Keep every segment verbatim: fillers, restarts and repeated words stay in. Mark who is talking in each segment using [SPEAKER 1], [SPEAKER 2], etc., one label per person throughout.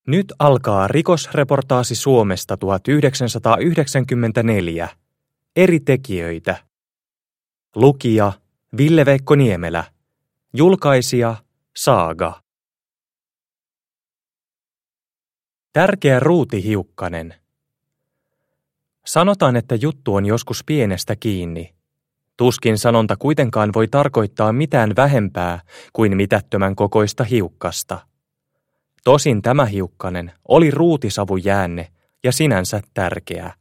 [SPEAKER 1] Nyt alkaa rikosreportaasi Suomesta tuhatyhdeksänsataayhdeksänkymmentäneljä. Eri tekijöitä. Lukija Ville-Veikko Niemelä. Julkaisija Saaga. Tärkeä Ruuti Hiukkanen. Sanotaan, että juttu on joskus pienestä kiinni. Tuskin sanonta kuitenkaan voi tarkoittaa mitään vähempää kuin mitättömän kokoista hiukkasta. Tosin tämä hiukkanen oli ruutisavujäänne ja sinänsä tärkeä.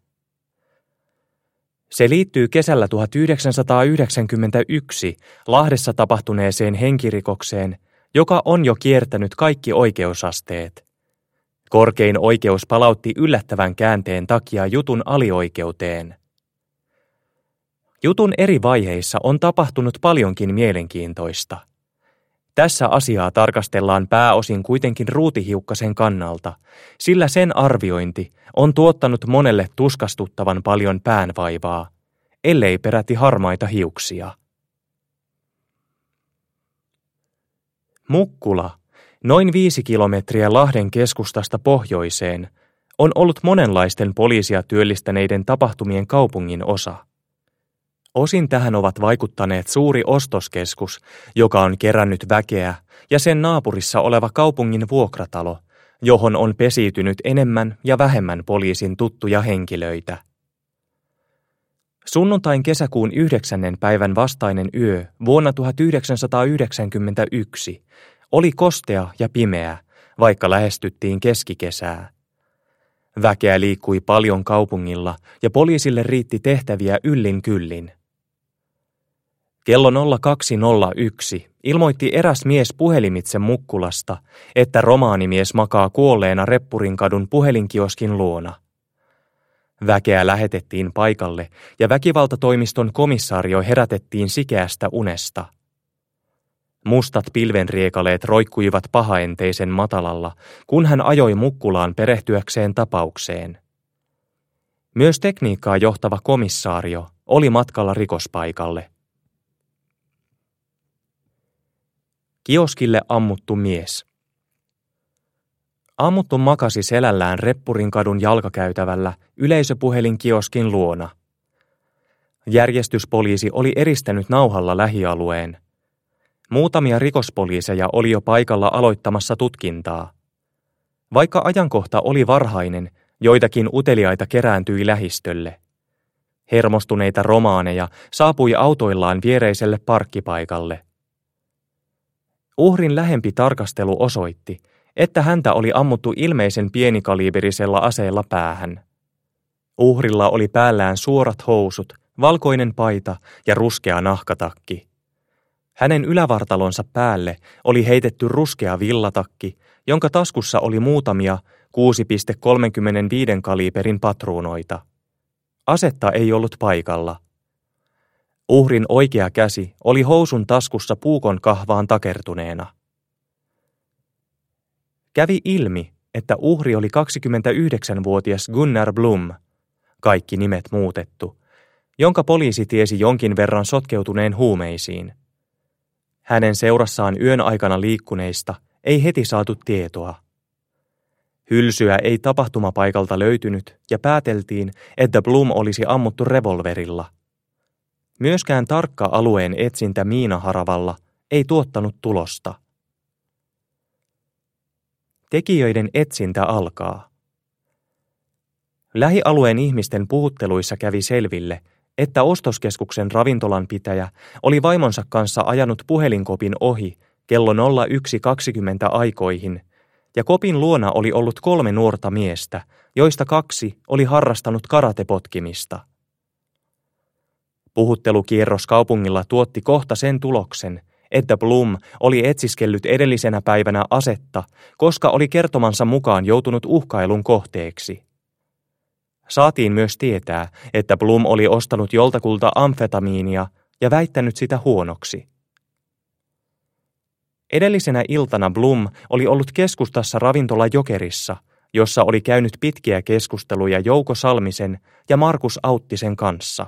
[SPEAKER 1] Se liittyy kesällä tuhatyhdeksänsataayhdeksänkymmentäyksi Lahdessa tapahtuneeseen henkirikokseen, joka on jo kiertänyt kaikki oikeusasteet. Korkein oikeus palautti yllättävän käänteen takia jutun alioikeuteen. Jutun eri vaiheissa on tapahtunut paljonkin mielenkiintoista. Tässä asiaa tarkastellaan pääosin kuitenkin Ruutihiukkasen kannalta, sillä sen arviointi on tuottanut monelle tuskastuttavan paljon päänvaivaa, ellei peräti harmaita hiuksia. Mukkula, noin viisi kilometriä Lahden keskustasta pohjoiseen, on ollut monenlaisten poliisia työllistäneiden tapahtumien kaupungin osa. Osin tähän ovat vaikuttaneet suuri ostoskeskus, joka on kerännyt väkeä, ja sen naapurissa oleva kaupungin vuokratalo, johon on pesiytynyt enemmän ja vähemmän poliisin tuttuja henkilöitä. Sunnuntain kesäkuun yhdeksännen päivän vastainen yö vuonna tuhatyhdeksänsataayhdeksänkymmentäyksi oli kostea ja pimeä, vaikka lähestyttiin keskikesää. Väkeä liikkui paljon kaupungilla ja poliisille riitti tehtäviä yllin kyllin. Kello nolla kaksi nolla yksi ilmoitti eräs mies puhelimitse Mukkulasta, että romaanimies makaa kuolleena Reppurinkadun puhelinkioskin luona. Väkeä lähetettiin paikalle ja väkivaltatoimiston komissaario herätettiin sikeästä unesta. Mustat pilvenriekaleet roikkuivat pahaenteisen matalalla, kun hän ajoi Mukkulaan perehtyäkseen tapaukseen. Myös tekniikkaa johtava komissaario oli matkalla rikospaikalle. Kioskille ammuttu mies. Ammuttu makasi selällään Reppurinkadun jalkakäytävällä yleisöpuhelinkioskin luona. Järjestyspoliisi oli eristänyt nauhalla lähialueen. Muutamia rikospoliiseja oli jo paikalla aloittamassa tutkintaa. Vaikka ajankohta oli varhainen, joitakin uteliaita kerääntyi lähistölle. Hermostuneita romaaneja saapui autoillaan viereiselle parkkipaikalle. Uhrin lähempi tarkastelu osoitti, että häntä oli ammuttu ilmeisen pienikaliiberisella aseella päähän. Uhrilla oli päällään suorat housut, valkoinen paita ja ruskea nahkatakki. Hänen ylävartalonsa päälle oli heitetty ruskea villatakki, jonka taskussa oli muutamia kuusi pilkku kolmekymmentäviisi kaliiberin patruunoita. Asetta ei ollut paikalla. Uhrin oikea käsi oli housun taskussa puukon kahvaan takertuneena. Kävi ilmi, että uhri oli kaksikymmentäyhdeksänvuotias Gunnar Blom, kaikki nimet muutettu, jonka poliisi tiesi jonkin verran sotkeutuneen huumeisiin. Hänen seurassaan yön aikana liikkuneista ei heti saatu tietoa. Hylsyä ei tapahtumapaikalta löytynyt ja pääteltiin, että Blom olisi ammuttu revolverilla. Myöskään tarkka alueen etsintä miinaharavalla ei tuottanut tulosta. Tekijöiden etsintä alkaa. Lähialueen ihmisten puhutteluissa kävi selville, että ostoskeskuksen ravintolanpitäjä oli vaimonsa kanssa ajanut puhelinkopin ohi kello nolla yksi kaksikymmentä aikoihin, ja kopin luona oli ollut kolme nuorta miestä, joista kaksi oli harrastanut karatepotkimista. Puhuttelukierros kaupungilla tuotti kohta sen tuloksen, että Blom oli etsiskellyt edellisenä päivänä asetta, koska oli kertomansa mukaan joutunut uhkailun kohteeksi. Saatiin myös tietää, että Blom oli ostanut joltakulta amfetamiinia ja väittänyt sitä huonoksi. Edellisenä iltana Blom oli ollut keskustassa ravintola Jokerissa, jossa oli käynyt pitkiä keskusteluja Jouko Salmisen ja Markus Auttisen kanssa.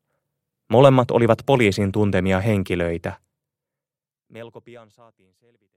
[SPEAKER 1] Molemmat olivat poliisin tuntemia henkilöitä. Melko pian saatiin selvitettyä.